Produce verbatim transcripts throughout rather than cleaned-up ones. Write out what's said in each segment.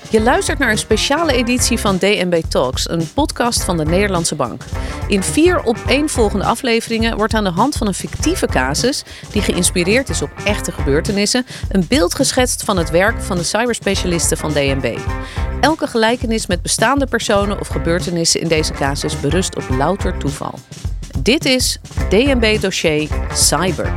Je luistert naar een speciale editie van D N B Talks, een podcast van de Nederlandse Bank. In vier opeenvolgende afleveringen wordt aan de hand van een fictieve casus, die geïnspireerd is op echte gebeurtenissen, een beeld geschetst van het werk van de cyberspecialisten van D N B. Elke gelijkenis met bestaande personen of gebeurtenissen in deze casus berust op louter toeval. Dit is D N B Dossier Cyber.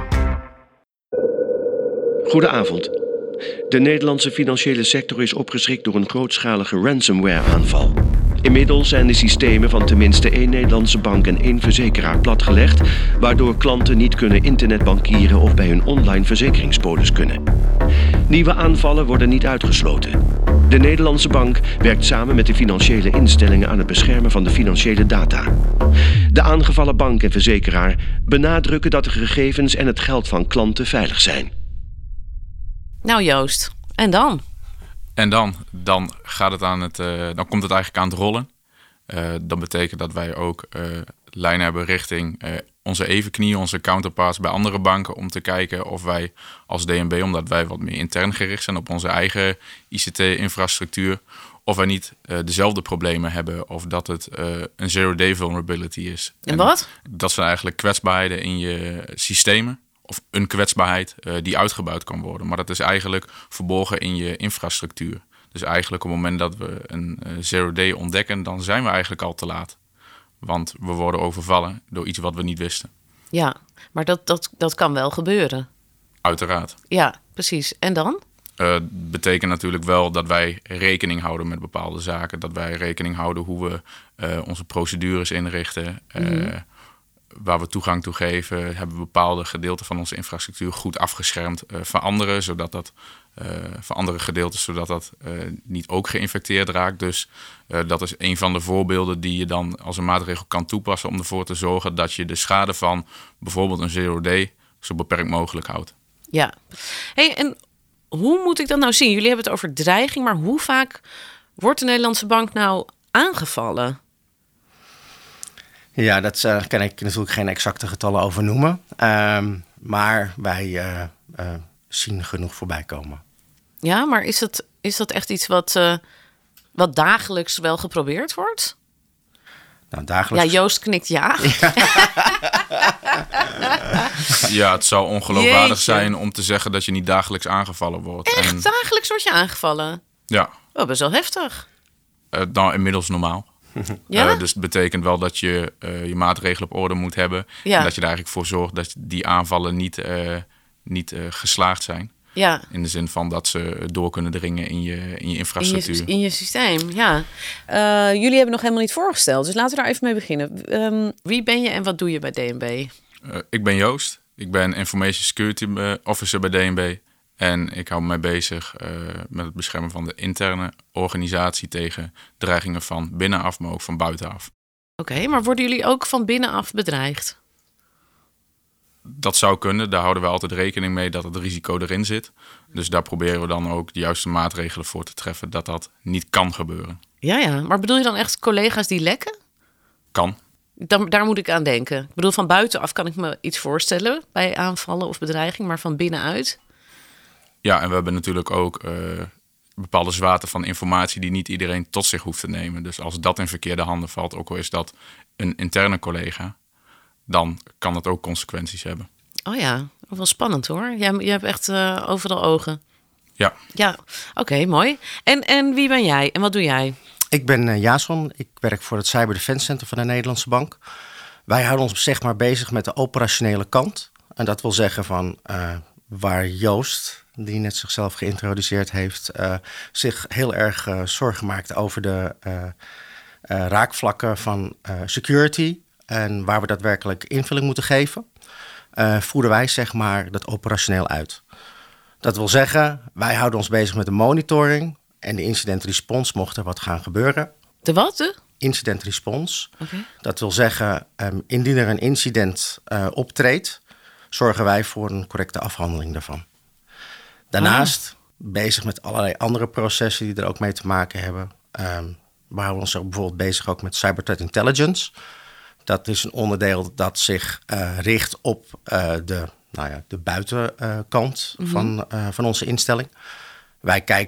Goedenavond. De Nederlandse financiële sector is opgeschrikt door een grootschalige ransomware-aanval. Inmiddels zijn de systemen van tenminste één Nederlandse bank en één verzekeraar platgelegd, waardoor klanten niet kunnen internetbankieren of bij hun online verzekeringspolis kunnen. Nieuwe aanvallen worden niet uitgesloten. De Nederlandse bank werkt samen met de financiële instellingen aan het beschermen van de financiële data. De aangevallen bank en verzekeraar benadrukken dat de gegevens en het geld van klanten veilig zijn. Nou Joost, en dan? En dan, dan, gaat het aan het, uh, dan komt het eigenlijk aan het rollen. Uh, dat betekent dat wij ook uh, lijnen hebben richting uh, onze evenknieën, onze counterparts bij andere banken, om te kijken of wij als D N B, omdat wij wat meer intern gericht zijn op onze eigen I C T-infrastructuur, of wij niet uh, dezelfde problemen hebben of dat het uh, een zero-day vulnerability is. En wat? En dat zijn eigenlijk kwetsbaarheden in je systemen. Of een kwetsbaarheid uh, die uitgebuit kan worden. Maar dat is eigenlijk verborgen in je infrastructuur. Dus eigenlijk op het moment dat we een uh, zero-day ontdekken, dan zijn we eigenlijk al te laat. Want we worden overvallen door iets wat we niet wisten. Ja, maar dat, dat, dat kan wel gebeuren. Uiteraard. Ja, precies. En dan? Uh, betekent natuurlijk wel dat wij rekening houden met bepaalde zaken. Dat wij rekening houden hoe we uh, onze procedures inrichten. Uh, mm-hmm. Waar we toegang toe geven, hebben we bepaalde gedeelten van onze infrastructuur goed afgeschermd uh, van anderen, zodat dat uh, van andere gedeeltes, zodat dat uh, niet ook geïnfecteerd raakt. Dus uh, dat is een van de voorbeelden die je dan als een maatregel kan toepassen om ervoor te zorgen dat je de schade van bijvoorbeeld een zero-day zo beperkt mogelijk houdt. Ja. Hey, en hoe moet ik dat nou zien? Jullie hebben het over dreiging, maar hoe vaak wordt de Nederlandse bank nou aangevallen? Ja, dat uh, kan ik natuurlijk geen exacte getallen over noemen. Um, maar wij uh, uh, zien genoeg voorbij komen. Ja, maar is dat, is dat echt iets wat, uh, wat dagelijks wel geprobeerd wordt? Nou, dagelijks... Ja, Joost knikt ja. Ja, ja, het zou ongeloofwaardig zijn om te zeggen dat je niet dagelijks aangevallen wordt. Echt? En... Dagelijks word je aangevallen? Ja. Oh, best wel heftig. Uh, nou, inmiddels normaal. Ja? Uh, dus het betekent wel dat je uh, je maatregelen op orde moet hebben. Ja. En dat je er eigenlijk voor zorgt dat die aanvallen niet, uh, niet uh, geslaagd zijn. Ja. In de zin van dat ze door kunnen dringen in je, in je infrastructuur. In je, in je systeem, ja. Uh, jullie hebben nog helemaal niet voorgesteld, dus laten we daar even mee beginnen. Um, wie ben je en wat doe je bij D N B? Uh, ik ben Joost. Ik ben Information Security Officer bij D N B. En ik hou me bezig uh, met het beschermen van de interne organisatie tegen dreigingen van binnenaf, maar ook van buitenaf. Oké, okay, maar worden jullie ook van binnenaf bedreigd? Dat zou kunnen. Daar houden we altijd rekening mee dat het risico erin zit. Dus daar proberen we dan ook de juiste maatregelen voor te treffen dat dat niet kan gebeuren. Ja, ja. Maar bedoel je dan echt collega's die lekken? Kan. Daar, daar moet ik aan denken. Ik bedoel, van buitenaf kan ik me iets voorstellen bij aanvallen of bedreiging, maar van binnenuit? Ja, en we hebben natuurlijk ook uh, bepaalde zwaarte van informatie die niet iedereen tot zich hoeft te nemen. Dus als dat in verkeerde handen valt, ook al is dat een interne collega, dan kan het ook consequenties hebben. Oh ja, wel spannend hoor. Jij, jij hebt echt uh, overal ogen. Ja. Ja, oké, okay, mooi. En, en wie ben jij en wat doe jij? Ik ben uh, Jason. Ik werk voor het Cyber Defense Center van de Nederlandse Bank. Wij houden ons zeg maar bezig met de operationele kant. En dat wil zeggen van uh, waar Joost, die net zichzelf geïntroduceerd heeft, uh, zich heel erg uh, zorgen maakt over de uh, uh, raakvlakken van uh, security en waar we daadwerkelijk invulling moeten geven, uh, voeren wij zeg maar dat operationeel uit. Dat wil zeggen, wij houden ons bezig met de monitoring en de incident response mocht er wat gaan gebeuren. De wat? De? Incident response. Okay. Dat wil zeggen, um, indien er een incident uh, optreedt, zorgen wij voor een correcte afhandeling daarvan. Daarnaast oh. bezig met allerlei andere processen die er ook mee te maken hebben. Um, we houden ons ook bijvoorbeeld bezig ook met cyber threat intelligence. Dat is een onderdeel dat zich uh, richt op uh, de, nou ja, de buitenkant uh, mm-hmm. van, uh, van onze instelling. Wij kijken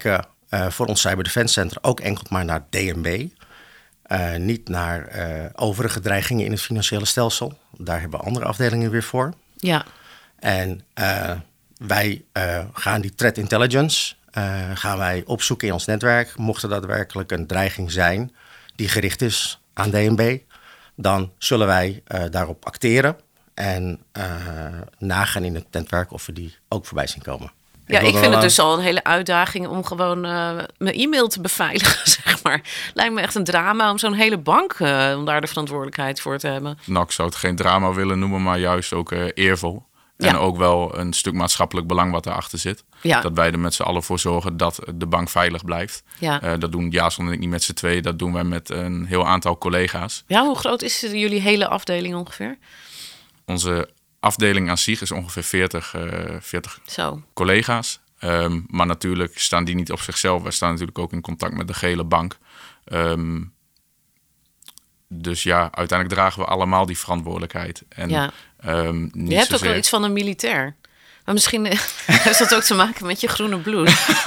uh, voor ons Cyber Defense Center ook enkel maar naar D N B. Uh, niet naar uh, overige dreigingen in het financiële stelsel. Daar hebben we andere afdelingen weer voor. Ja. En uh, wij uh, gaan die threat intelligence uh, gaan wij opzoeken in ons netwerk. Mocht er daadwerkelijk een dreiging zijn die gericht is aan D N B, dan zullen wij uh, daarop acteren en uh, nagaan in het netwerk of we die ook voorbij zien komen. Ja, ik, ik vind wel, het dus al een hele uitdaging om gewoon uh, mijn e-mail te beveiligen, zeg maar. Lijkt me echt een drama om zo'n hele bank, uh, om daar de verantwoordelijkheid voor te hebben. Nou, ik zou het geen drama willen noemen, maar juist ook uh, eervol. Ja. En ook wel een stuk maatschappelijk belang wat erachter zit. Ja. Dat wij er met z'n allen voor zorgen dat de bank veilig blijft. Ja. Uh, dat doen Jason en ik niet met z'n twee. Dat doen wij met een heel aantal collega's. Ja, hoe groot is jullie hele afdeling ongeveer? Onze afdeling aan zich is ongeveer veertig, uh, veertig Zo. collega's. Um, maar natuurlijk staan die niet op zichzelf. Wij staan natuurlijk ook in contact met de gehele bank. Um, dus ja, uiteindelijk dragen we allemaal die verantwoordelijkheid. En, ja. um, niet je hebt zozeer... ook wel iets van een militair. Maar misschien heeft dat ook te maken met je groene bloed.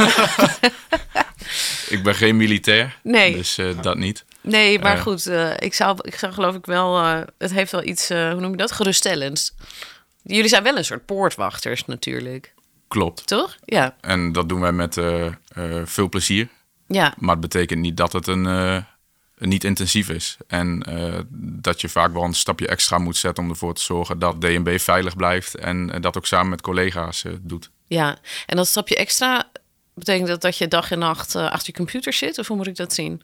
Ik ben geen militair, nee. dus uh, dat niet. Nee, maar uh, goed, uh, ik, zou, ik zou geloof ik wel... Uh, het heeft wel iets, uh, hoe noem je dat, geruststellends. Jullie zijn wel een soort poortwachters natuurlijk. Klopt. Toch? Ja. En dat doen wij met uh, uh, veel plezier. Ja. Maar het betekent niet dat het een... Uh, niet intensief is. En uh, dat je vaak wel een stapje extra moet zetten om ervoor te zorgen dat D N B veilig blijft en uh, dat ook samen met collega's uh, doet. Ja, en dat stapje extra, betekent dat dat je dag en nacht uh, achter je computer zit? Of hoe moet ik dat zien?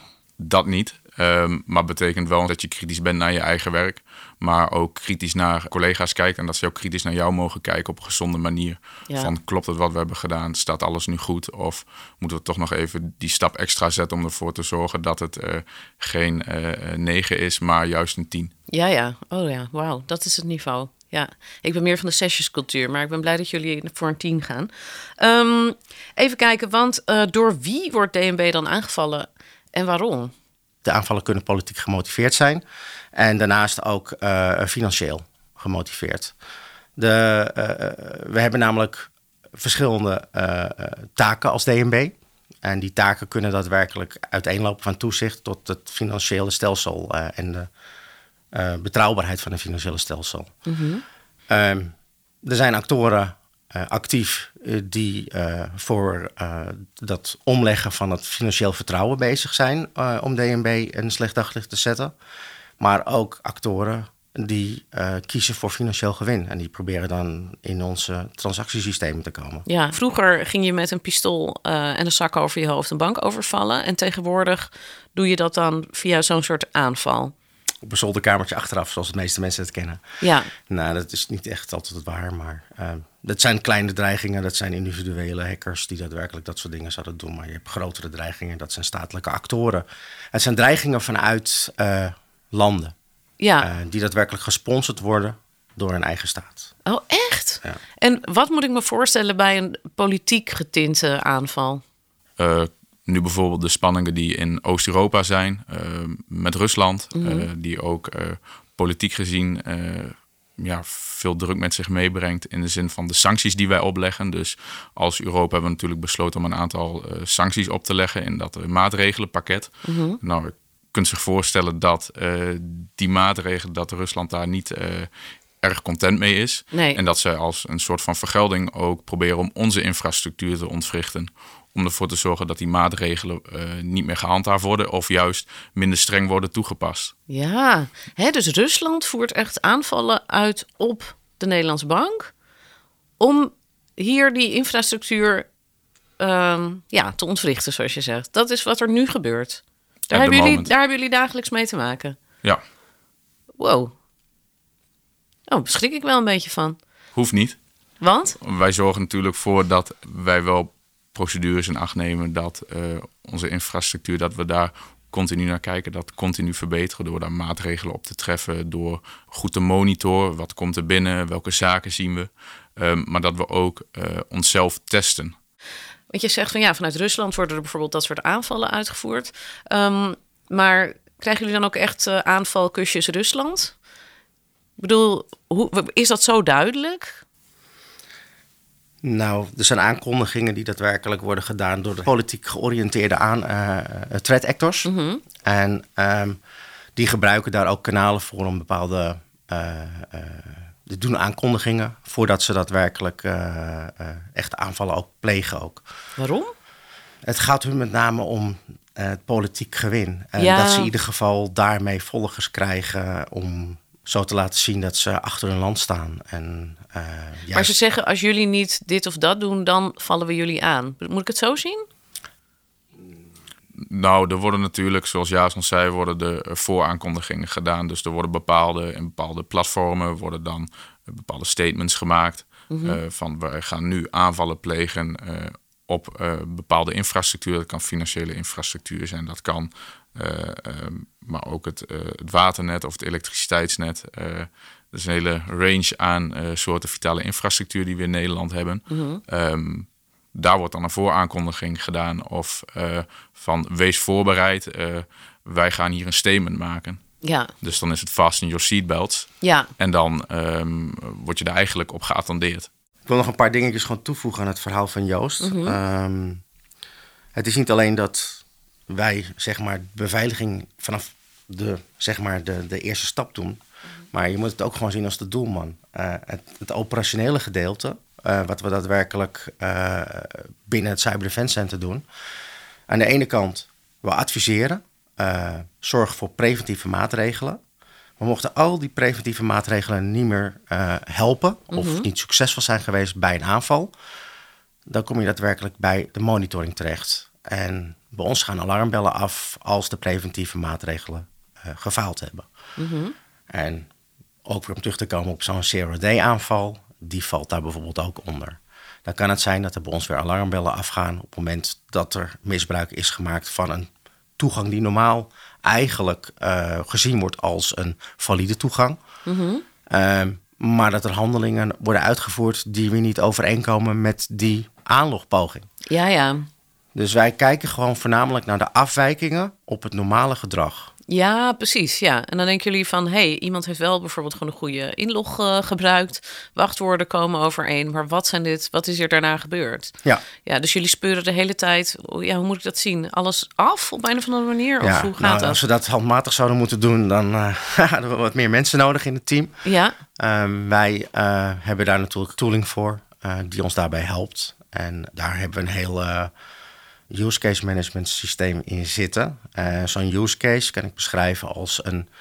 Dat niet, um, maar betekent wel dat je kritisch bent naar je eigen werk, maar ook kritisch naar collega's kijkt en dat ze ook kritisch naar jou mogen kijken op een gezonde manier. Ja. Van klopt het wat we hebben gedaan? Staat alles nu goed? Of moeten we toch nog even die stap extra zetten om ervoor te zorgen dat het uh, geen uh, negen is, maar juist een tien? Ja, ja. Oh ja, wauw. Dat is het niveau. Ja, ik ben meer van de sessionscultuur, maar ik ben blij dat jullie voor een tien gaan. Um, even kijken, want uh, door wie wordt D N B dan aangevallen en waarom? De aanvallen kunnen politiek gemotiveerd zijn en daarnaast ook uh, financieel gemotiveerd. De, uh, we hebben namelijk verschillende uh, taken als D N B. En die taken kunnen daadwerkelijk uiteenlopen van toezicht tot het financiële stelsel uh, en de uh, betrouwbaarheid van het financiële stelsel. Mm-hmm. Uh, er zijn actoren uh, actief uh, die uh, voor uh, dat omleggen van het financieel vertrouwen bezig zijn uh, om D N B een slecht daglicht te zetten. Maar ook actoren die uh, kiezen voor financieel gewin. En die proberen dan in onze transactiesystemen te komen. Ja, vroeger ging je met een pistool uh, en een zak over je hoofd een bank overvallen. En tegenwoordig doe je dat dan via zo'n soort aanval. Op een zolderkamertje achteraf, zoals de meeste mensen het kennen. Ja. Nou, dat is niet echt altijd waar, maar uh, dat zijn kleine dreigingen. Dat zijn individuele hackers die daadwerkelijk dat soort dingen zouden doen. Maar je hebt grotere dreigingen, dat zijn statelijke actoren. Het zijn dreigingen vanuit uh, landen. Ja. Uh, die daadwerkelijk gesponsord worden door een eigen staat. Oh, echt? Ja. En wat moet ik me voorstellen bij een politiek getinte aanval? Uh, nu bijvoorbeeld de spanningen die in Oost-Europa zijn, uh, met Rusland. Mm-hmm. Uh, die ook uh, politiek gezien uh, ja, veel druk met zich meebrengt in de zin van de sancties die wij opleggen. Dus als Europa hebben we natuurlijk besloten om een aantal uh, sancties op te leggen in dat uh, maatregelenpakket. Mm-hmm. Nou, je kunt zich voorstellen dat uh, die maatregelen, dat Rusland daar niet uh, erg content mee is. Nee. En dat ze als een soort van vergelding ook proberen om onze infrastructuur te ontwrichten. Om ervoor te zorgen dat die maatregelen uh, niet meer gehandhaafd worden of juist minder streng worden toegepast. Ja, hè, dus Rusland voert echt aanvallen uit op de Nederlandse bank om hier die infrastructuur um, ja, te ontwrichten, zoals je zegt. Dat is wat er nu gebeurt. Daar hebben, jullie, daar hebben jullie dagelijks mee te maken. Ja. Wow. Oh, schrik ik wel een beetje van. Hoeft niet. Want? Wij zorgen natuurlijk voor dat wij wel procedures in acht nemen, dat uh, onze infrastructuur, dat we daar continu naar kijken, dat continu verbeteren door daar maatregelen op te treffen, door goed te monitoren, wat komt er binnen, welke zaken zien we, um, maar dat we ook uh, onszelf testen. Want je zegt van ja, vanuit Rusland worden er bijvoorbeeld dat soort aanvallen uitgevoerd, um, maar krijgen jullie dan ook echt uh, aanvalkusjes Rusland? Ik bedoel, hoe, is dat zo duidelijk? Nou, er zijn aankondigingen die daadwerkelijk worden gedaan door de politiek georiënteerde aan, uh, threat actors. Mm-hmm. En um, die gebruiken daar ook kanalen voor om bepaalde... Uh, uh, die doen aankondigingen voordat ze daadwerkelijk uh, uh, echt aanvallen ook plegen ook. Waarom? Het gaat hun met name om uh, het politiek gewin. En ja. dat ze in ieder geval daarmee volgers krijgen om zo te laten zien dat ze achter hun land staan. En, uh, juist... Maar ze zeggen, als jullie niet dit of dat doen, dan vallen we jullie aan. Moet ik het zo zien? Nou, er worden natuurlijk, zoals Jason zei, worden de vooraankondigingen gedaan. Dus er worden bepaalde, in bepaalde platformen worden dan bepaalde statements gemaakt. Mm-hmm. Uh, van wij gaan nu aanvallen plegen uh, op uh, bepaalde infrastructuur. Dat kan financiële infrastructuur zijn, dat kan uh, uh, maar ook het, uh, het waternet of het elektriciteitsnet. Uh, er is een hele range aan uh, soorten vitale infrastructuur die we in Nederland hebben. Mm-hmm. Um, Daar wordt dan een vooraankondiging gedaan of uh, van wees voorbereid, uh, wij gaan hier een statement maken. Ja. Dus dan is het fasten your seatbelts. Ja. En dan um, word je daar eigenlijk op geattendeerd. Ik wil nog een paar dingetjes gewoon toevoegen aan het verhaal van Joost. Mm-hmm. Um, het is niet alleen dat wij zeg maar beveiliging vanaf de, zeg maar de, de eerste stap doen. Mm-hmm. Maar je moet het ook gewoon zien als de doelman. Uh, het, het operationele gedeelte. Uh, wat we daadwerkelijk uh, binnen het Cyber Defense Center doen. Aan de ene kant, we adviseren, uh, zorgen voor preventieve maatregelen. Maar mochten al die preventieve maatregelen niet meer uh, helpen... of mm-hmm. niet succesvol zijn geweest bij een aanval... dan kom je daadwerkelijk bij de monitoring terecht. En bij ons gaan alarmbellen af als de preventieve maatregelen uh, gefaald hebben. Mm-hmm. En ook weer om terug te komen op zo'n zero-day aanval... die valt daar bijvoorbeeld ook onder. Dan kan het zijn dat er bij ons weer alarmbellen afgaan... op het moment dat er misbruik is gemaakt van een toegang... die normaal eigenlijk uh, gezien wordt als een valide toegang. Mm-hmm. Uh, maar dat er handelingen worden uitgevoerd... die weer niet overeenkomen met die aanlogpoging. Ja, ja. Dus wij kijken gewoon voornamelijk naar de afwijkingen... op het normale gedrag. Ja, precies. Ja. En dan denken jullie van... hé, hey, iemand heeft wel bijvoorbeeld gewoon een goede inlog uh, gebruikt. Wachtwoorden komen overeen. Maar wat zijn dit? Wat is er daarna gebeurd? Ja. Ja, dus jullie speuren de hele tijd... ja, hoe moet ik dat zien? Alles af op een of andere manier? Ja, of hoe gaat nou, dat? Als we dat handmatig zouden moeten doen... dan uh, hadden we wat meer mensen nodig in het team. Ja. Um, wij uh, hebben daar natuurlijk tooling voor... Uh, die ons daarbij helpt. En daar hebben we een heel... Uh, use case management systeem in zitten. Uh, zo'n use case kan ik beschrijven als een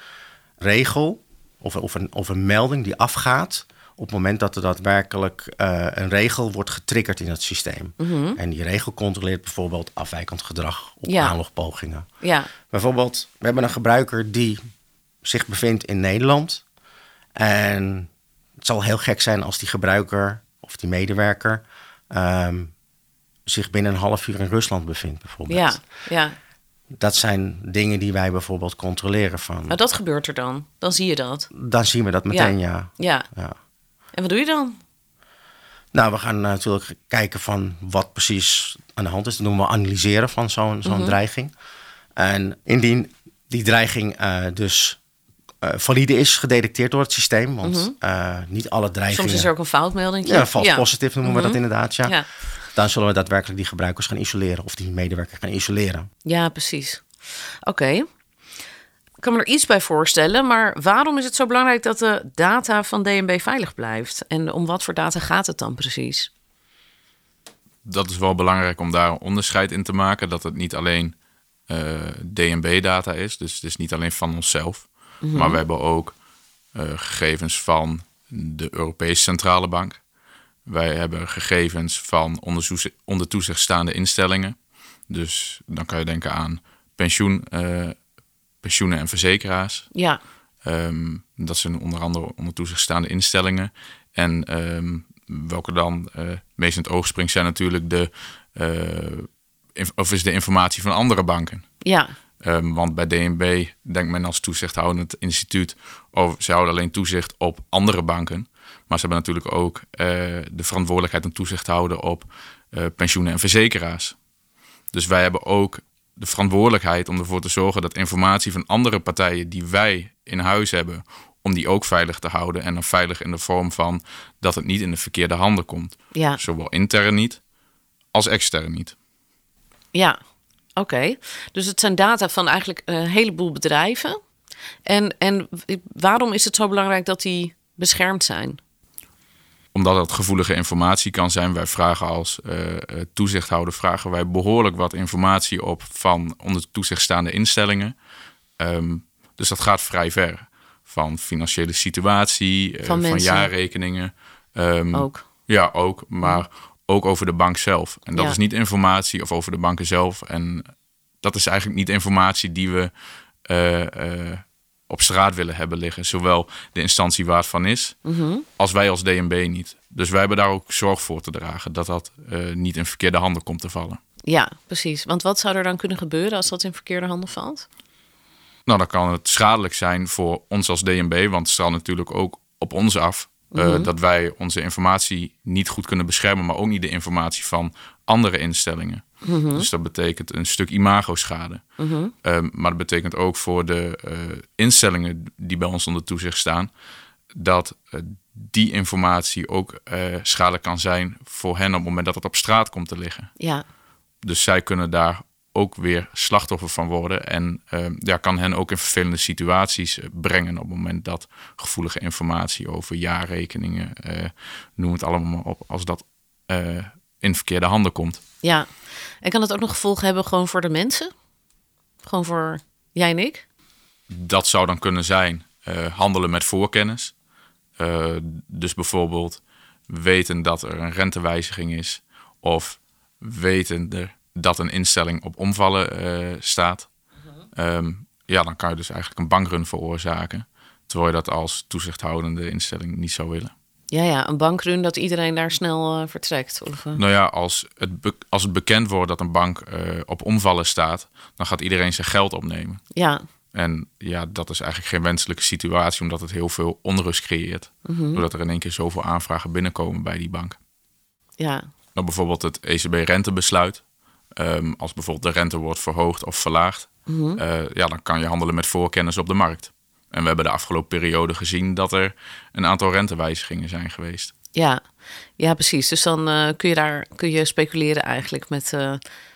regel of, of, een, of een melding die afgaat op het moment dat er daadwerkelijk uh, een regel wordt getriggerd in het systeem. Mm-hmm. En die regel controleert bijvoorbeeld afwijkend gedrag op ja. aanlogpogingen. Ja. Bijvoorbeeld, we hebben een gebruiker die zich bevindt in Nederland. En het zal heel gek zijn als die gebruiker of die medewerker... Um, zich binnen een half uur in Rusland bevindt, bijvoorbeeld. Ja, ja. Dat zijn dingen die wij bijvoorbeeld controleren van... Maar dat gebeurt er dan? Dan zie je dat? Dan zien we dat meteen, ja. Ja. ja. ja. En wat doe je dan? Nou, we gaan natuurlijk kijken van wat precies aan de hand is. Dat noemen we analyseren van zo'n, zo'n mm-hmm. dreiging. En indien die dreiging uh, dus uh, valide is, gedetecteerd door het systeem... want mm-hmm. uh, niet alle dreigingen... Soms is er ook een foutmelding. Ja, vals ja. positief noemen mm-hmm. we dat inderdaad, ja. ja. Dan zullen we daadwerkelijk die gebruikers gaan isoleren... of die medewerker gaan isoleren. Ja, precies. Oké. Okay. Ik kan me er iets bij voorstellen... maar waarom is het zo belangrijk dat de data van D N B veilig blijft? En om wat voor data gaat het dan precies? Dat is wel belangrijk om daar een onderscheid in te maken... dat het niet alleen uh, D N B-data is. Dus het is niet alleen van onszelf. Mm-hmm. Maar we hebben ook uh, gegevens van de Europese Centrale Bank... Wij hebben gegevens van onder toezicht staande instellingen. Dus dan kan je denken aan pensioen, uh, pensioenen en verzekeraars. Ja. Um, dat zijn onder andere onder toezicht staande instellingen. En um, welke dan uh, meest in het oog springt zijn natuurlijk de, uh, inf- of is de informatie van andere banken. Ja. Um, want bij D N B denkt men als toezichthoudend instituut... of ze houden alleen toezicht op andere banken... Maar ze hebben natuurlijk ook uh, de verantwoordelijkheid om toezicht te houden op uh, pensioenen en verzekeraars. Dus wij hebben ook de verantwoordelijkheid om ervoor te zorgen dat informatie van andere partijen die wij in huis hebben om die ook veilig te houden. En dan veilig in de vorm van dat het niet in de verkeerde handen komt. Ja. Zowel intern niet als extern niet. Ja, oké. Okay. Dus het zijn data van eigenlijk een heleboel bedrijven. En, en waarom is het zo belangrijk dat die beschermd zijn? Omdat het gevoelige informatie kan zijn. Wij vragen als uh, toezichthouder vragen wij behoorlijk wat informatie op van onder toezicht staande instellingen. Um, dus dat gaat vrij ver. Van financiële situatie, van, uh, van jaarrekeningen. Um, ook. Ja, ook. Maar ja. ook over de bank zelf. En dat ja. is niet informatie of over de banken zelf. En dat is eigenlijk niet informatie die we uh, uh, op straat willen hebben liggen. Zowel de instantie waar het van is, mm-hmm. als wij als D N B niet. Dus wij hebben daar ook zorg voor te dragen. Dat dat uh, niet in verkeerde handen komt te vallen. Ja, precies. Want wat zou er dan kunnen gebeuren als dat in verkeerde handen valt? Nou, dan kan het schadelijk zijn voor ons als D N B. Want het straalt natuurlijk ook op ons af. Mm-hmm. Uh, dat wij onze informatie niet goed kunnen beschermen. Maar ook niet de informatie van andere instellingen. Mm-hmm. Dus dat betekent een stuk imagoschade. Mm-hmm. Uh, maar dat betekent ook voor de uh, instellingen die bij ons onder toezicht staan. Dat uh, die informatie ook uh, schadelijk kan zijn voor hen op het moment dat het op straat komt te liggen. Ja. Dus zij kunnen daar ook weer slachtoffer van worden. En uh, ja, kan hen ook in vervelende situaties brengen op het moment dat gevoelige informatie over jaarrekeningen, uh, noem het allemaal maar op, als dat uh, in verkeerde handen komt. Ja, en kan het ook nog gevolgen hebben gewoon voor de mensen? Gewoon voor jij en ik? Dat zou dan kunnen zijn uh, handelen met voorkennis. Uh, dus bijvoorbeeld weten dat er een rentewijziging is of weten dat een instelling op omvallen uh, staat. Uh-huh. Um, ja, dan kan je dus eigenlijk een bankrun veroorzaken. Terwijl je dat als toezichthoudende instelling niet zou willen. Ja, ja, een bankrun dat iedereen daar snel uh, vertrekt. Of, uh... Nou ja, als het, be- als het bekend wordt dat een bank uh, op omvallen staat, dan gaat iedereen zijn geld opnemen. Ja. En ja, dat is eigenlijk geen wenselijke situatie, omdat het heel veel onrust creëert. Mm-hmm. Doordat er in één keer zoveel aanvragen binnenkomen bij die bank. Ja. Nou, bijvoorbeeld het E C B-rentebesluit. Um, als bijvoorbeeld de rente wordt verhoogd of verlaagd, mm-hmm. uh, ja, dan kan je handelen met voorkennis op de markt. En we hebben de afgelopen periode gezien dat er een aantal rentewijzigingen zijn geweest. Ja, ja precies. Dus dan uh, kun je daar kun je speculeren eigenlijk met uh,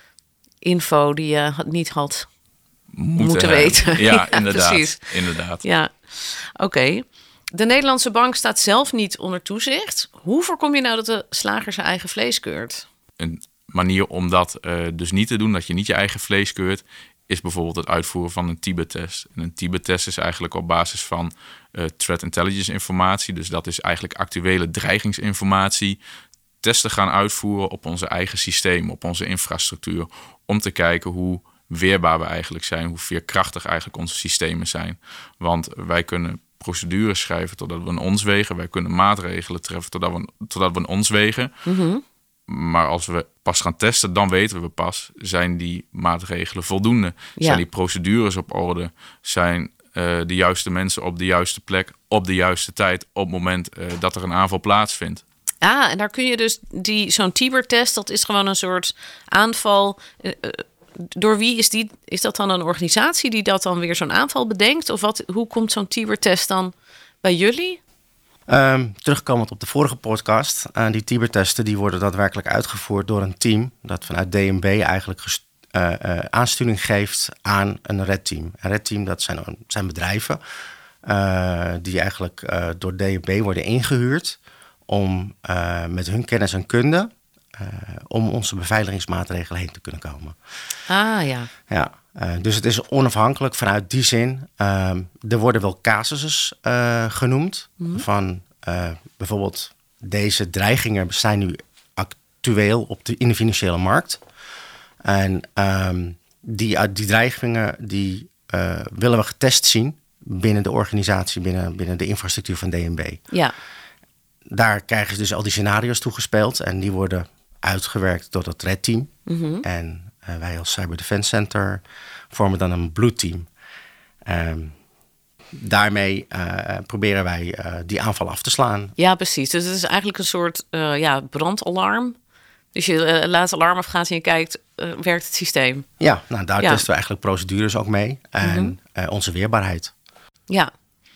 info die je niet had moeten, moeten weten. Ja, ja, inderdaad. Precies. inderdaad. Ja, oké. Okay. De Nederlandse bank staat zelf niet onder toezicht. Hoe voorkom je nou dat de slager zijn eigen vlees keurt? Een manier om dat uh, dus niet te doen, dat je niet je eigen vlees keurt, is bijvoorbeeld het uitvoeren van een Tibet-test. En een Tibet-test is eigenlijk op basis van uh, threat intelligence informatie. Dus dat is eigenlijk actuele dreigingsinformatie. Testen gaan uitvoeren op onze eigen systeem, op onze infrastructuur. Om te kijken hoe weerbaar we eigenlijk zijn, hoe veerkrachtig eigenlijk onze systemen zijn. Want wij kunnen procedures schrijven totdat we een ons wegen. Wij kunnen maatregelen treffen totdat we, totdat we een ons wegen. Mm-hmm. Maar als we pas gaan testen, dan weten we pas, zijn die maatregelen voldoende? Ja. Zijn die procedures op orde? Zijn uh, de juiste mensen op de juiste plek, op de juiste tijd, op het moment uh, dat er een aanval plaatsvindt? Ah, en daar kun je dus, die, zo'n Tiber-test, dat is gewoon een soort aanval. Uh, uh, door wie is die? Is dat dan een organisatie die dat dan weer zo'n aanval bedenkt? Of wat? Hoe komt zo'n Tiber-test dan bij jullie? Um, terugkomend op de vorige podcast. Uh, die Tiber-testen die worden daadwerkelijk uitgevoerd door een team dat vanuit D N B eigenlijk gest- uh, uh, aansturing geeft aan een redteam. Een redteam, dat zijn, zijn bedrijven uh, die eigenlijk uh, door D N B worden ingehuurd om uh, met hun kennis en kunde uh, om onze beveiligingsmaatregelen heen te kunnen komen. Ah ja. Ja. Uh, dus het is onafhankelijk vanuit die zin. Uh, er worden wel casussen uh, genoemd. Mm-hmm. Van uh, bijvoorbeeld deze dreigingen zijn nu actueel op de, in de financiële markt. En um, die, uh, die dreigingen die, uh, willen we getest zien binnen de organisatie, binnen, binnen de infrastructuur van D N B. Ja. Daar krijgen ze dus al die scenario's toegespeeld en die worden uitgewerkt door het Red Team. Mm-hmm. En Uh, wij als Cyber Defense Center vormen dan een Blue Team. Um, daarmee uh, proberen wij uh, die aanval af te slaan. Ja, precies. Dus het is eigenlijk een soort uh, ja, brandalarm. Dus je uh, laat het alarm afgaan en je kijkt, uh, werkt het systeem? Ja, nou, daar ja. testen we eigenlijk procedures ook mee. En mm-hmm. uh, onze weerbaarheid. Ja.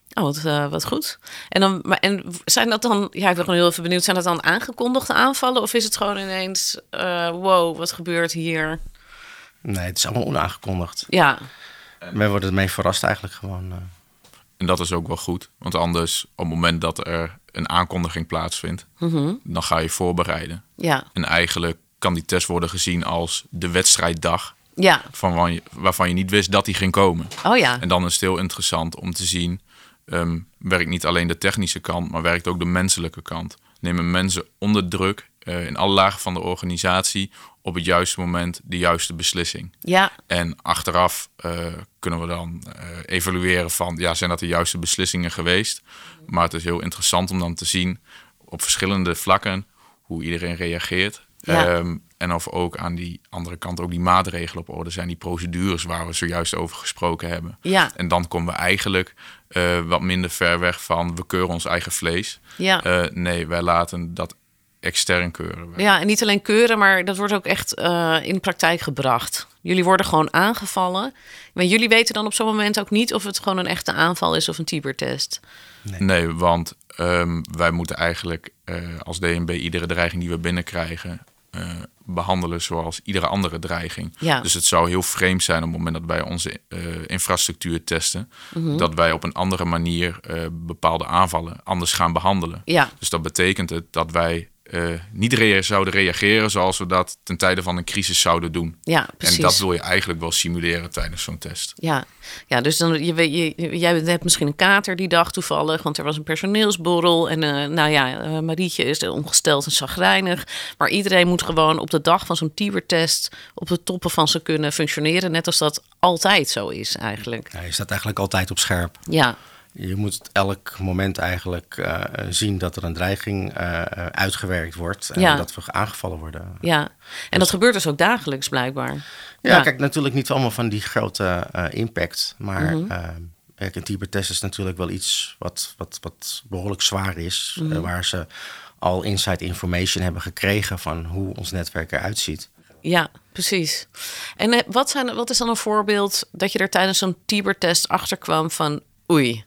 Oh, wat, uh, wat goed. En, dan, maar, en zijn dat dan, ja, ik ben gewoon heel even benieuwd, zijn dat dan aangekondigde aanvallen? Of is het gewoon ineens, uh, wow, wat gebeurt hier? Nee, het is allemaal onaangekondigd. Ja. Wij worden ermee verrast eigenlijk gewoon. Uh... En dat is ook wel goed. Want anders, op het moment dat er een aankondiging plaatsvindt, mm-hmm. dan ga je voorbereiden. Ja. En eigenlijk kan die test worden gezien als de wedstrijddag. Ja. Van je, waarvan je niet wist dat die ging komen. Oh ja. En dan is het heel interessant om te zien, um, werkt niet alleen de technische kant, maar werkt ook de menselijke kant. Nemen mensen onder druk uh, in alle lagen van de organisatie op het juiste moment de juiste beslissing. Ja. En achteraf uh, kunnen we dan uh, evalueren van, ja, zijn dat de juiste beslissingen geweest? Maar het is heel interessant om dan te zien op verschillende vlakken hoe iedereen reageert. Ja. Um, en of ook aan die andere kant ook die maatregelen op orde zijn, die procedures waar we zojuist over gesproken hebben. Ja. En dan komen we eigenlijk uh, wat minder ver weg van we keuren ons eigen vlees. Ja. Uh, nee, wij laten dat extern keuren. Ja, en niet alleen keuren, maar dat wordt ook echt uh, in praktijk gebracht. Jullie worden gewoon aangevallen. Maar jullie weten dan op zo'n moment ook niet of het gewoon een echte aanval is of een Tibor-test. Nee, nee want um, wij moeten eigenlijk uh, als D N B iedere dreiging die we binnenkrijgen Uh, behandelen zoals iedere andere dreiging. Ja. Dus het zou heel vreemd zijn op het moment dat wij onze uh, infrastructuur testen, mm-hmm. dat wij op een andere manier uh, bepaalde aanvallen anders gaan behandelen. Ja. Dus dat betekent het dat wij uh, niet rea- zouden reageren zoals we dat ten tijde van een crisis zouden doen. Ja, precies. En dat wil je eigenlijk wel simuleren tijdens zo'n test. Ja, ja dus dan, je, je, jij hebt misschien een kater die dag toevallig, want er was een personeelsborrel. En uh, nou ja, uh, Marietje is ongesteld en chagrijnig. Maar iedereen moet gewoon op de dag van zo'n Tibor-test op de toppen van ze kunnen functioneren. Net als dat altijd zo is eigenlijk. Ja, je staat eigenlijk altijd op scherp. Ja. Je moet elk moment eigenlijk uh, zien dat er een dreiging uh, uitgewerkt wordt. En ja. dat we aangevallen worden. Ja, en dus dat gebeurt dus ook dagelijks blijkbaar. Ja, ja. Kijk, natuurlijk niet allemaal van die grote uh, impact. Maar mm-hmm. uh, een Tibor-test is natuurlijk wel iets wat, wat, wat behoorlijk zwaar is. Mm-hmm. Uh, waar ze al inside information hebben gekregen van hoe ons netwerk eruit ziet. Ja, precies. En wat, zijn, wat is dan een voorbeeld dat je er tijdens zo'n Tibor-test achter kwam van oei,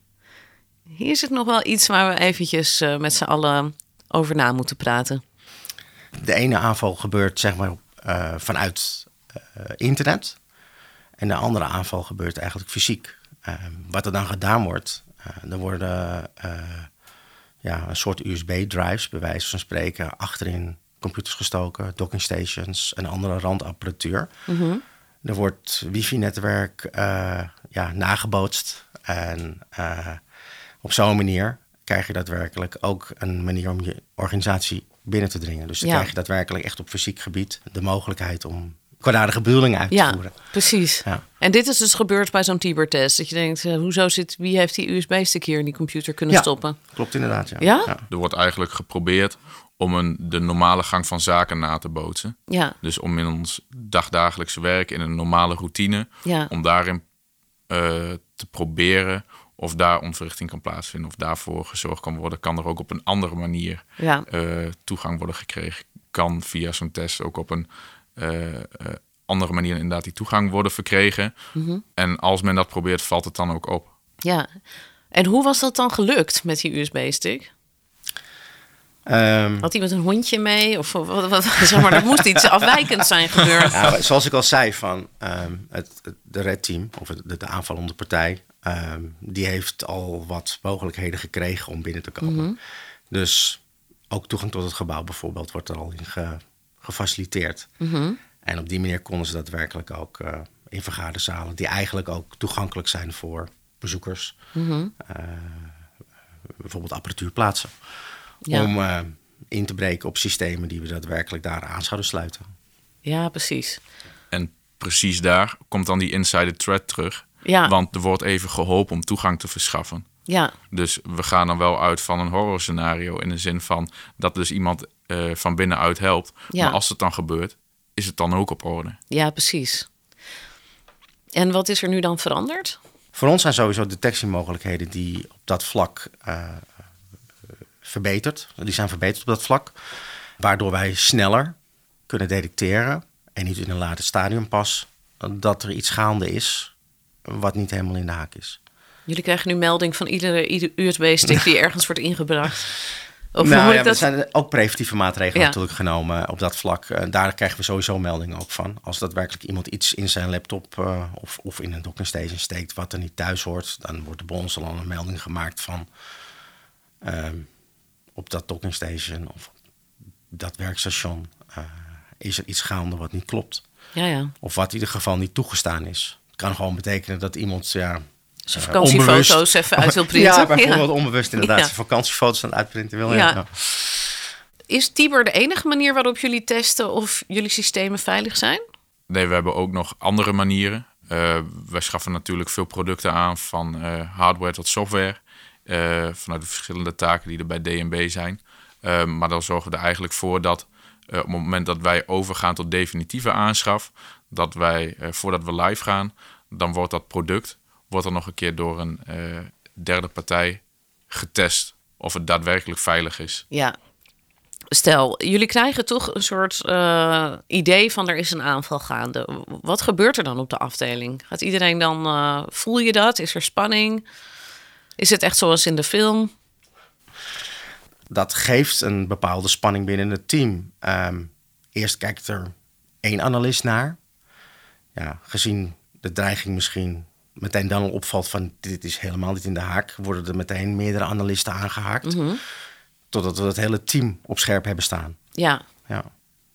hier zit nog wel iets waar we eventjes uh, met z'n allen over na moeten praten. De ene aanval gebeurt zeg maar uh, vanuit uh, internet. En de andere aanval gebeurt eigenlijk fysiek. Uh, wat er dan gedaan wordt, uh, er worden uh, ja, een soort U S B-drives, bij wijze van spreken, achterin computers gestoken, docking stations en andere randapparatuur. Mm-hmm. Er wordt wifi-netwerk uh, ja, nagebootst en uh, op zo'n manier krijg je daadwerkelijk ook een manier om je organisatie binnen te dringen. Dus dan ja. krijg je daadwerkelijk echt op fysiek gebied de mogelijkheid om kwaadaardige bedoelingen uit te ja, voeren. Precies. Ja. En dit is dus gebeurd bij zo'n Tibor-test. Dat je denkt, uh, hoezo zit, wie heeft die U S B-stick hier in die computer kunnen ja, stoppen? Klopt inderdaad, ja. Ja? ja. Er wordt eigenlijk geprobeerd om een, de normale gang van zaken na te bootsen. Ja. Dus om in ons dagdagelijkse werk, in een normale routine, ja. om daarin uh, te proberen of daar ontwrichting kan plaatsvinden of daarvoor gezorgd kan worden, kan er ook op een andere manier ja. uh, toegang worden gekregen. Kan via zo'n test ook op een uh, uh, andere manier inderdaad die toegang worden verkregen. Mm-hmm. En als men dat probeert, valt het dan ook op. Ja. En hoe was dat dan gelukt met die U S B-stick? Um, Had iemand een hondje mee? Of wat, wat, zeg maar, er moest iets afwijkends zijn gebeurd. Ja, zoals ik al zei, van um, het, het de Red Team, of de, de aanvallende partij, um, die heeft al wat mogelijkheden gekregen om binnen te komen. Mm-hmm. Dus ook toegang tot het gebouw bijvoorbeeld wordt er al in ge, gefaciliteerd. Mm-hmm. En op die manier konden ze daadwerkelijk ook uh, in vergaderzalen, die eigenlijk ook toegankelijk zijn voor bezoekers, mm-hmm. uh, bijvoorbeeld apparatuur plaatsen. Ja. Om uh, in te breken op systemen die we daadwerkelijk daar aan zouden sluiten. Ja, precies. En precies daar komt dan die insider threat terug. Ja. Want er wordt even geholpen om toegang te verschaffen. Ja. Dus we gaan dan wel uit van een horrorscenario in de zin van dat dus iemand uh, van binnenuit helpt. Ja. Maar als het dan gebeurt, is het dan ook op orde. Ja, precies. En wat is er nu dan veranderd? Voor ons zijn sowieso detectiemogelijkheden die op dat vlak uh, verbeterd. Die zijn verbeterd op dat vlak. Waardoor wij sneller kunnen detecteren en niet in een later stadium pas dat er iets gaande is wat niet helemaal in de haak is. Jullie krijgen nu melding van iedere, iedere U S B-stick die ergens wordt ingebracht. Of nou, moet ja, ik dat... er zijn ook preventieve maatregelen ja. natuurlijk genomen op dat vlak. Uh, daar krijgen we sowieso meldingen ook van. Als daadwerkelijk iemand iets in zijn laptop uh, of, of in een docking station steekt wat er niet thuis hoort, dan wordt er bij ons al een melding gemaakt van uh, op dat docking station of dat werkstation uh, is er iets gaande wat niet klopt. Ja, ja. Of wat in ieder geval niet toegestaan is. Het kan gewoon betekenen dat iemand ja, zijn vakantiefoto's onbewust even uit wil printen. Ja, bijvoorbeeld ja. onbewust inderdaad ja. zijn vakantiefoto's aan het uitprinten wil. Ja. Ja. Is Tibor de enige manier waarop jullie testen of jullie systemen veilig zijn? Nee, we hebben ook nog andere manieren. Uh, wij schaffen natuurlijk veel producten aan van uh, hardware tot software. Uh, vanuit de verschillende taken die er bij D en B zijn. Uh, maar dan zorgen we er eigenlijk voor dat uh, op het moment dat wij overgaan tot definitieve aanschaf, dat wij, uh, voordat we live gaan, dan wordt dat product wordt er nog een keer door een uh, derde partij getest of het daadwerkelijk veilig is. Ja. Stel, jullie krijgen toch een soort uh, idee van er is een aanval gaande. Wat gebeurt er dan op de afdeling? Gaat iedereen dan, uh, voel je dat? Is er spanning? Is het echt zoals in de film? Dat geeft een bepaalde spanning binnen het team. Um, eerst kijkt er één analist naar. Ja, gezien de dreiging misschien meteen dan al opvalt van dit is helemaal niet in de haak, worden er meteen meerdere analisten aangehaakt. Mm-hmm. Totdat we het hele team op scherp hebben staan. Ja. ja.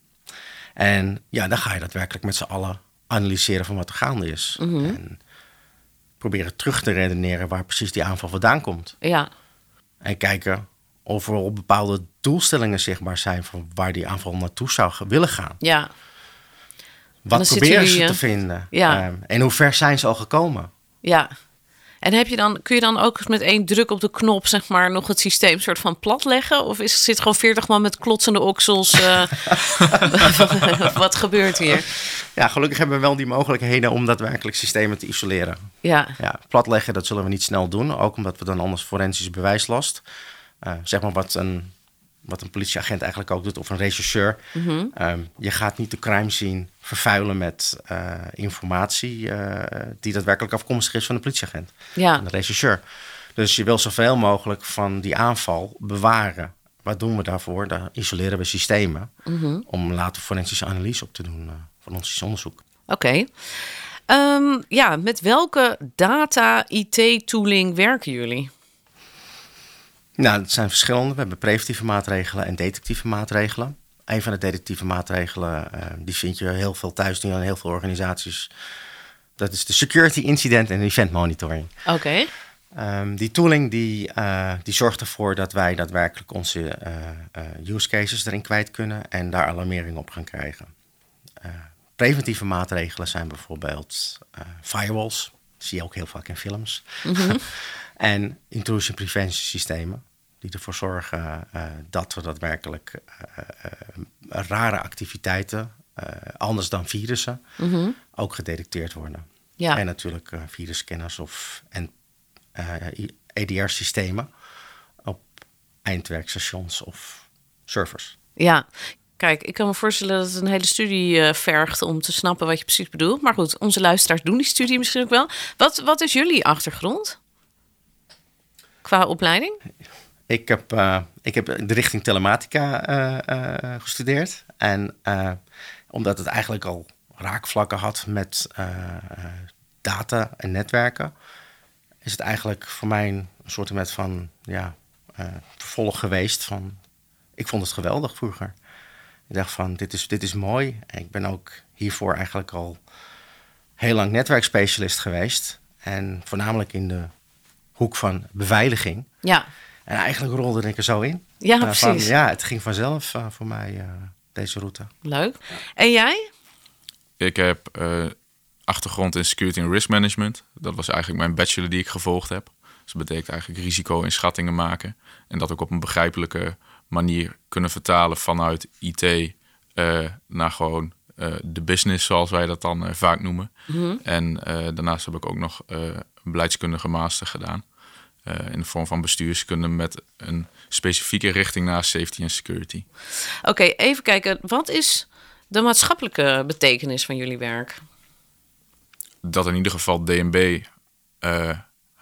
En ja, dan ga je daadwerkelijk met z'n allen analyseren van wat er gaande is. Mm-hmm. En proberen terug te redeneren waar precies die aanval vandaan komt. Ja. En kijken of er op bepaalde doelstellingen zichtbaar zijn van waar die aanval naartoe zou willen gaan. Ja. Wat proberen jullie, ze te vinden? Ja. Um, en hoe ver zijn ze al gekomen? Ja. En heb je dan, kun je dan ook met één druk op de knop, zeg maar, nog het systeem soort van plat leggen? Of is, zit gewoon veertig man met klotsende oksels? Uh, wat gebeurt hier? Ja, gelukkig hebben we wel die mogelijkheden om daadwerkelijk systemen te isoleren. Ja. Ja, platleggen, dat zullen we niet snel doen. Ook omdat we dan anders forensische bewijslast, uh, zeg maar wat een, wat een politieagent eigenlijk ook doet, of een rechercheur. Mm-hmm. Um, je gaat niet de crime scene vervuilen met uh, informatie uh, die daadwerkelijk afkomstig is van de politieagent. Ja. En de rechercheur. Dus je wil zoveel mogelijk van die aanval bewaren. Wat doen we daarvoor? Daar isoleren we systemen mm-hmm. om later forensische analyse op te doen uh, van ons onderzoek. Oké. Okay. Um, ja, met welke data I T-tooling werken jullie? Nou, het zijn verschillende. We hebben preventieve maatregelen en detectieve maatregelen. Een van de detectieve maatregelen, uh, die vind je heel veel thuis nu aan heel veel organisaties. Dat is de Security Incident en Event Monitoring. Oké. Okay. Um, die tooling die, uh, die zorgt ervoor dat wij daadwerkelijk onze uh, uh, use cases erin kwijt kunnen en daar alarmering op gaan krijgen. Uh, preventieve maatregelen zijn bijvoorbeeld uh, firewalls. Dat zie je ook heel vaak in films. Mm-hmm. En intrusion prevention systemen. Die ervoor zorgen uh, dat we daadwerkelijk uh, uh, rare activiteiten, uh, anders dan virussen, mm-hmm. ook gedetecteerd worden. Ja. En natuurlijk uh, virusscanners of en, uh, E D R-systemen op eindwerkstations of servers. Ja, kijk, ik kan me voorstellen dat het een hele studie uh, vergt om te snappen wat je precies bedoelt. Maar goed, onze luisteraars doen die studie misschien ook wel. Wat, wat is jullie achtergrond qua opleiding? Ik heb, uh, ik heb de richting telematica uh, uh, gestudeerd. En uh, omdat het eigenlijk al raakvlakken had met uh, data en netwerken, is het eigenlijk voor mij een soort met van ja, uh, vervolg geweest. Van, ik vond het geweldig vroeger. Ik dacht van, dit is, dit is mooi. En ik ben ook hiervoor eigenlijk al heel lang netwerkspecialist geweest. En voornamelijk in de hoek van beveiliging. Ja. En eigenlijk rolde ik er zo in. Ja, uh, precies. Van, ja, het ging vanzelf uh, voor mij, uh, deze route. Leuk. En jij? Ik heb uh, achtergrond in security en risk management. Dat was eigenlijk mijn bachelor die ik gevolgd heb. Dus dat betekent eigenlijk risico-inschattingen maken. En dat ook op een begrijpelijke manier kunnen vertalen vanuit I T uh, naar gewoon uh, de business, zoals wij dat dan uh, vaak noemen. Mm-hmm. En uh, daarnaast heb ik ook nog uh, een beleidskundige master gedaan. Uh, in de vorm van bestuurskunde met een specifieke richting naar safety en security. Oké, okay, even kijken. Wat is de maatschappelijke betekenis van jullie werk? Dat in ieder geval D en B uh,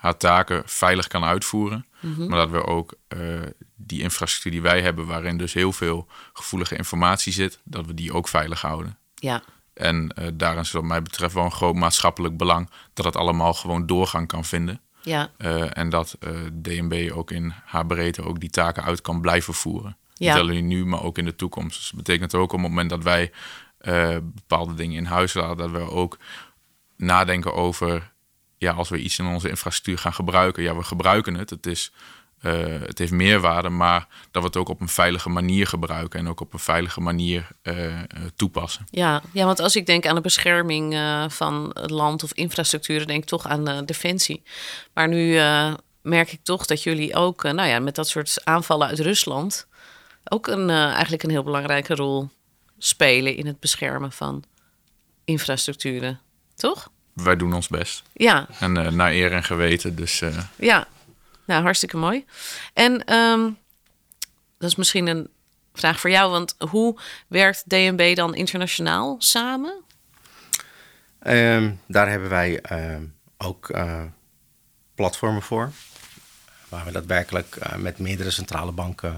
haar taken veilig kan uitvoeren. Mm-hmm. Maar dat we ook uh, die infrastructuur die wij hebben, waarin dus heel veel gevoelige informatie zit, dat we die ook veilig houden. Ja. En uh, daarin is wat mij betreft wel een groot maatschappelijk belang dat het allemaal gewoon doorgang kan vinden. Ja. Uh, en dat uh, D N B ook in haar breedte ook die taken uit kan blijven voeren. Ja. Niet alleen nu, maar ook in de toekomst. Dus dat betekent ook op het moment dat wij uh, bepaalde dingen in huis laten, dat we ook nadenken over, ja, als we iets in onze infrastructuur gaan gebruiken. Ja, we gebruiken het. Het is, uh, het heeft meerwaarde, maar dat we het ook op een veilige manier gebruiken en ook op een veilige manier uh, toepassen. Ja, ja, want als ik denk aan de bescherming uh, van het land of infrastructuren, denk ik toch aan uh, defensie. Maar nu uh, merk ik toch dat jullie ook, uh, nou ja, met dat soort aanvallen uit Rusland ook een, uh, eigenlijk een heel belangrijke rol spelen in het beschermen van infrastructuren, toch? Wij doen ons best. Ja. En uh, naar eer en geweten, dus... Uh... Ja, nou, hartstikke mooi. En um, dat is misschien een vraag voor jou, want hoe werkt D N B dan internationaal samen? Um, daar hebben wij uh, ook uh, platformen voor, waar we daadwerkelijk uh, met meerdere centrale banken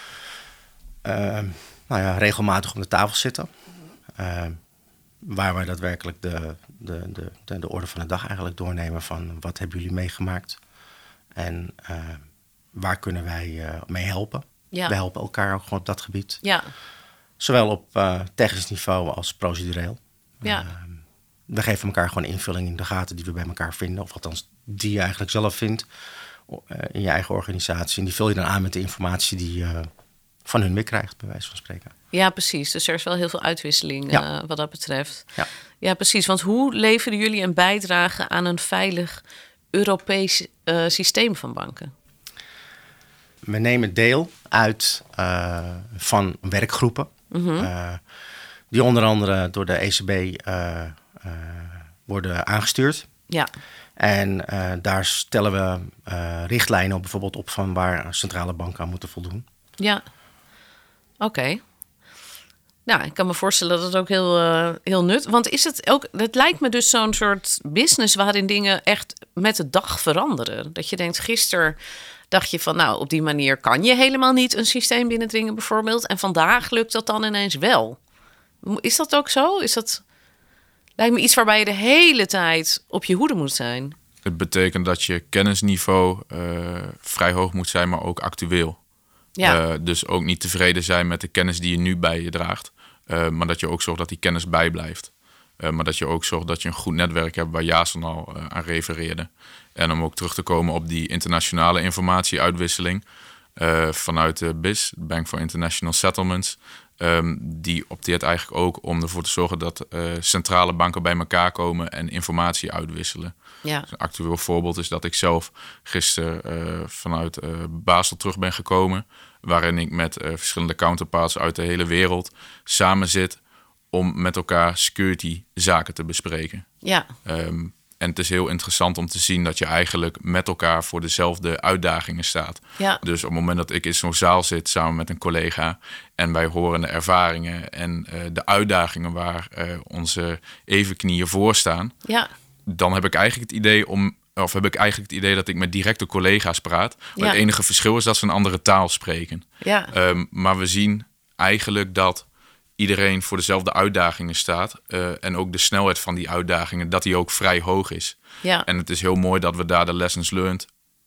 uh, nou ja, regelmatig op de tafel zitten. Uh, waar wij daadwerkelijk de, de, de, de, de orde van de dag eigenlijk doornemen van wat hebben jullie meegemaakt en uh, waar kunnen wij uh, mee helpen. Ja. We helpen elkaar ook gewoon op dat gebied. Ja. Zowel op uh, technisch niveau als procedureel. Ja. Uh, we geven elkaar gewoon invulling in de gaten die we bij elkaar vinden. Of althans, die je eigenlijk zelf vindt uh, in je eigen organisatie. En die vul je dan aan met de informatie die je uh, van hun weer krijgt, bij wijze van spreken. Ja, precies. Dus er is wel heel veel uitwisseling ja. uh, wat dat betreft. Ja. ja, precies. Want hoe leveren jullie een bijdrage aan een veilig Europees uh, systeem van banken? We nemen deel uit uh, van werkgroepen. Mm-hmm. Uh, die onder andere door de E C B uh, uh, worden aangestuurd. Ja. En uh, daar stellen we uh, richtlijnen op, bijvoorbeeld op van waar centrale banken aan moeten voldoen. Ja, oké. Okay. Nou, ik kan me voorstellen dat het ook heel, uh, heel nut. Want is het ook, het lijkt me dus zo'n soort business waarin dingen echt met de dag veranderen. Dat je denkt, gisteren dacht je van, nou, op die manier kan je helemaal niet een systeem binnendringen bijvoorbeeld. En vandaag lukt dat dan ineens wel. Is dat ook zo? Is dat, lijkt me iets waarbij je de hele tijd op je hoede moet zijn. Het betekent dat je kennisniveau uh, vrij hoog moet zijn, maar ook actueel. Ja. Uh, dus ook niet tevreden zijn met de kennis die je nu bij je draagt. Uh, maar dat je ook zorgt dat die kennis bijblijft. Uh, maar dat je ook zorgt dat je een goed netwerk hebt waar Jason al uh, aan refereerde. En om ook terug te komen op die internationale informatieuitwisseling. Uh, vanuit de B I S, Bank for International Settlements. Um, die opteert eigenlijk ook om ervoor te zorgen dat uh, centrale banken bij elkaar komen en informatie uitwisselen. Ja. Dus een actueel voorbeeld is dat ik zelf gisteren uh, vanuit uh, Basel terug ben gekomen. Waarin ik met uh, verschillende counterparts uit de hele wereld samen zit om met elkaar security zaken te bespreken. Ja. Um, en het is heel interessant om te zien dat je eigenlijk met elkaar voor dezelfde uitdagingen staat. Ja. Dus op het moment dat ik in zo'n zaal zit samen met een collega en wij horen de ervaringen en uh, de uitdagingen waar uh, onze evenknieën voor staan, Ja. dan heb ik eigenlijk het idee om, of heb ik eigenlijk het idee dat ik met directe collega's praat. Maar Ja. het enige verschil is dat ze een andere taal spreken. Ja. Um, maar we zien eigenlijk dat iedereen voor dezelfde uitdagingen staat. Uh, en ook de snelheid van die uitdagingen, dat die ook vrij hoog is. Ja. En het is heel mooi dat we daar de lessons learned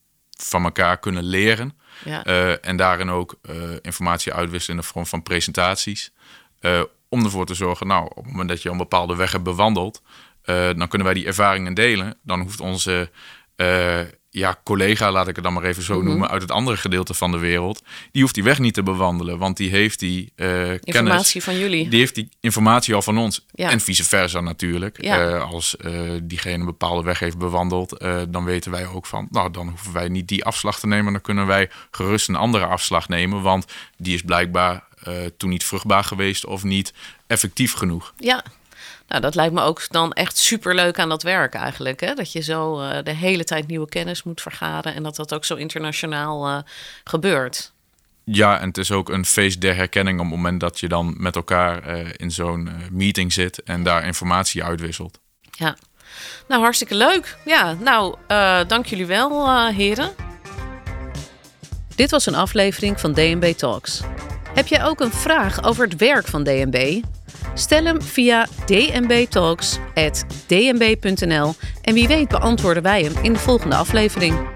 van elkaar kunnen leren. Ja. Uh, en daarin ook uh, informatie uitwisselen in de vorm van presentaties. Uh, om ervoor te zorgen, nou, op het moment dat je een bepaalde weg hebt bewandeld, uh, dan kunnen wij die ervaringen delen. Dan hoeft onze uh, ja, collega, laat ik het dan maar even zo Mm-hmm. noemen, uit het andere gedeelte van de wereld, die hoeft die weg niet te bewandelen, want die heeft die uh, Informatie kennis, van jullie. die heeft die informatie al van ons. Ja. En vice versa natuurlijk. Ja. Uh, als uh, diegene een bepaalde weg heeft bewandeld, uh, dan weten wij ook van, nou, dan hoeven wij niet die afslag te nemen, dan kunnen wij gerust een andere afslag nemen, want die is blijkbaar uh, toen niet vruchtbaar geweest of niet effectief genoeg. Ja. Nou, dat lijkt me ook dan echt superleuk aan dat werk eigenlijk. Hè? Dat je zo uh, de hele tijd nieuwe kennis moet vergaren en dat dat ook zo internationaal uh, gebeurt. Ja, en het is ook een feest der herkenning op het moment dat je dan met elkaar uh, in zo'n uh, meeting zit en daar informatie uitwisselt. Ja. Nou, hartstikke leuk. Ja, nou, uh, dank jullie wel, uh, heren. Dit was een aflevering van D en B Talks. Heb jij ook een vraag over het werk van D en B? Stel hem via d n b talks at d n b punt n l en wie weet beantwoorden wij hem in de volgende aflevering.